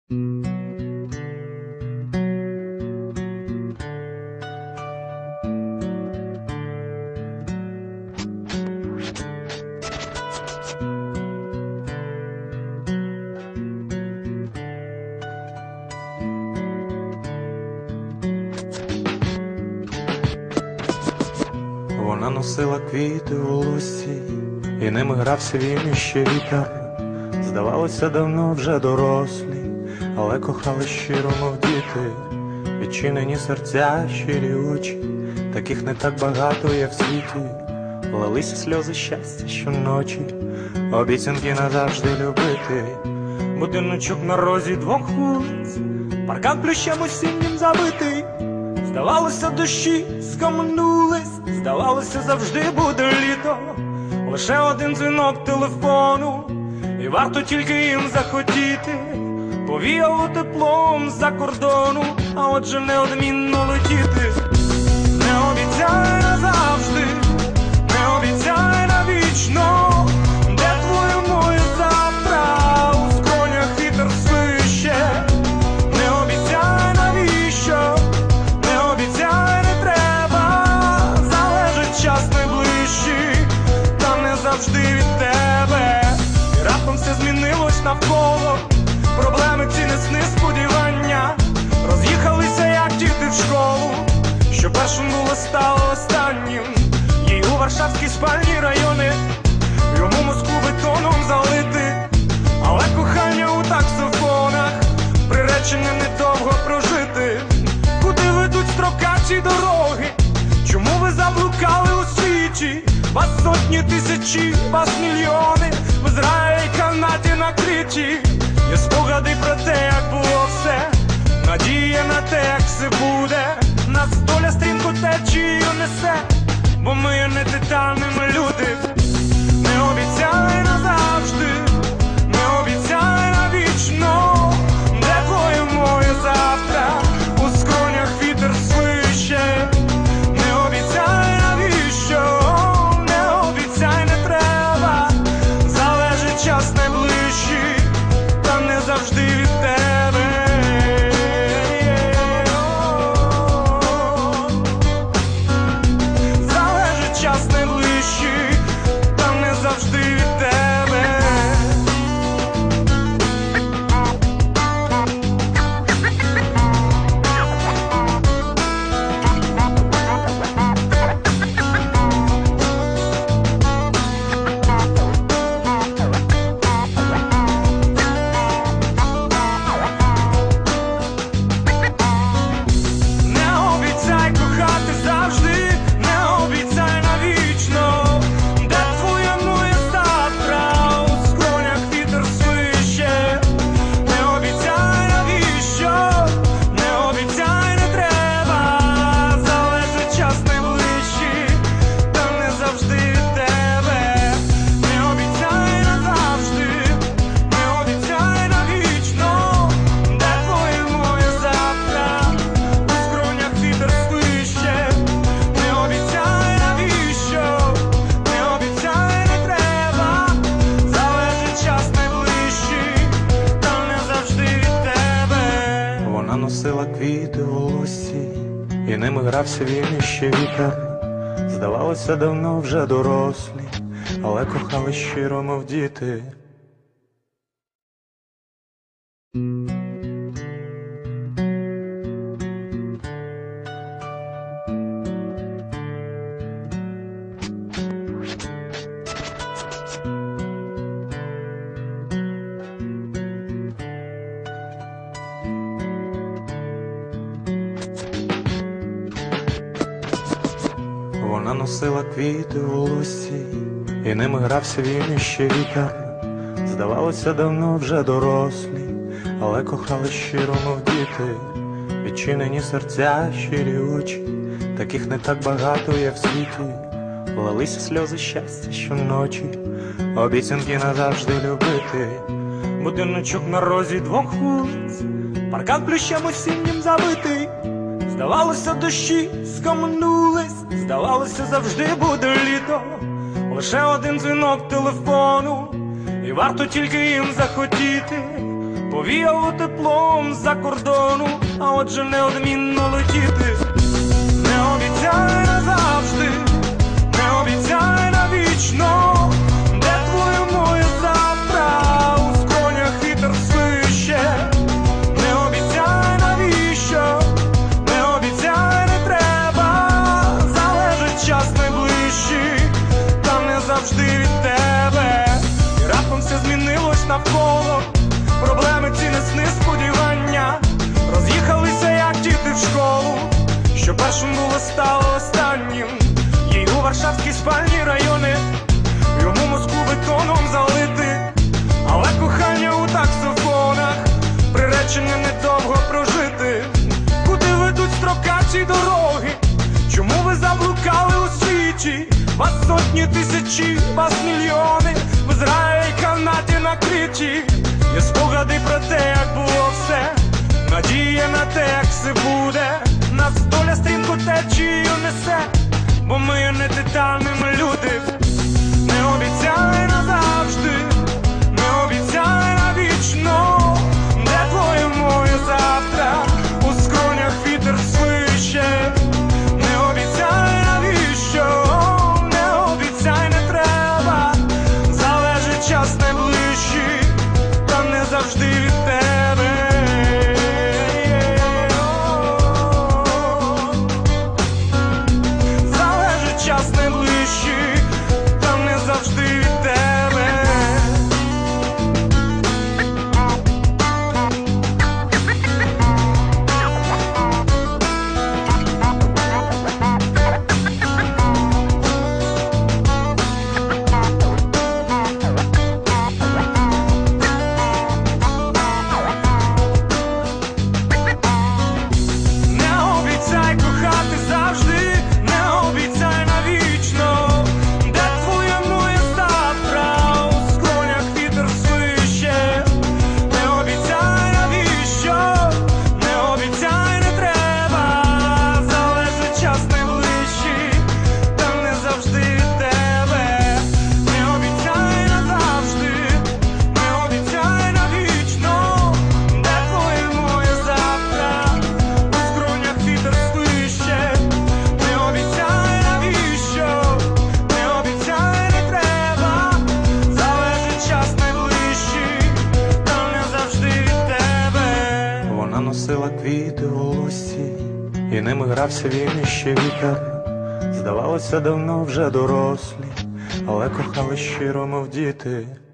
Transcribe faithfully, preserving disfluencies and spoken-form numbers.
Вона носила квіти у лусі, і ними грався він іще вітер. Здавалося, давно вже дорослі, але кохали щиро, мов діти. Відчинені серця, щирі очі, таких не так багато є в світі. Лилися сльози щастя щоночі, обіцянки назавжди любити. Будиночок на розі двох вулиць, паркан плющем осіннім забитий. Здавалося, дощі скам'янулись, здавалося, завжди буде літо. Лише один дзвінок телефону, і варто тільки їм захотіти. Повіяло теплом з-за кордону, а отже неодмінно летіти. Не обіцяй назавжди, не обіцяй навічно, де твоє моє завтра, у скронях вітер свище. Не обіцяй навіщо, не обіцяй не треба, залежить час найближчий, та не завжди від тебе. І раптом все змінилось навколо, проблеми ці не сни, сподівання роз'їхалися, як діти в школу. Що першим було, стало останнім. Їй у варшавські спальні райони, йому Москву бетоном залити. Але кохання у таксофонах, приречене недовго прожити. Куди ведуть строкаті дороги? Чому ви заблукали у світі? Вас сотні тисячі, вас мільйони, в Ізраїлі канаті накриті. Є спогади про те, як було все, надія на те, як все буде. Нас доля стрімко течією несе, бо ми є не титани, ми люди. Не обіцяй назавжди, не обіцяй навічно, де твоє моє завтра, у скронях вітер свище. Не обіцяй навіщо, не обіцяй не треба, залежить час найближчий, та не завжди від тебе. Залежить час найближчий, та не завжди від тебе. Носила квіти у лусі, і ними грався він іще вітер. Здавалося, давно вже дорослі, але кохали щиро, мов діти. Вона носила квіти у лусі, і ними грався він іще вітер. Здавалося, давно вже дорослі, але кохали щиро, мов діти. Відчинені серця, щирі очі, таких не так багато є в світі. Лилися сльози щастя щоночі, обіцянки назавжди любити. Будиночок на розі двох вулиць, паркан плющем осіннім забитий. Здавалося, дощі скам'янулись, здавалося, завжди буде літо. Лише один дзвінок телефону, і варто тільки їм захотіти. повіяло теплом за кордону, а отже неодмінно летіти. Не обіцяй назавжди, не обіцяй навічно, де твоє моє завтра, у скронях вітер свище. Не обіцяй навіщо, не обіцяй не треба, залежить час найближчий, та не завжди від тебе. І раптом все змінилось навколо, проблеми ці не сни, сподівання роз'їхалися, як діти в школу. Що першим було, стало останнім. Їй у варшавській спальні райони, йому Москву бетоном залити. Але кохання у таксофонах, приречене недовго прожити. Куди ведуть строкачі дороги? Чому ви заблукали у світі? Вас сотні тисячі, вас мільйони, в Ізраїлі канаті накриті. Є спогади про те, як було все, надія на те, як все буде. Нас доля стрімко течією несе, бо ми є не титанами люди. Не обіцяй назавжди, не обіцяй навічно, де твоє моє завтра, у скронях вітер свище. Не обіцяй навіщо, не обіцяй не треба, залежить час найближчий, та не завжди від тебе. Час найближчий, та не завжди від тебе. Не обіцяй кохати завжди, не обіцяй навічно, де твоє моє завтра, у скронях вітер свище. Не обіцяй навіщо, не обіцяй не треба, залежить час найближчий, та не завжди від тебе. Не обіцяй назавжди, не обіцяй навічно, де твоє моє завтра, у скронях вітер свище. Не обіцяй навіщо, не обіцяй не треба, залежить час найближчий, та не завжди від тебе. Вона носила квіти у волоссі, і ними грався вільний ще вітер. Здавалося, давно вже дорослі, але кохали щиро, мов діти.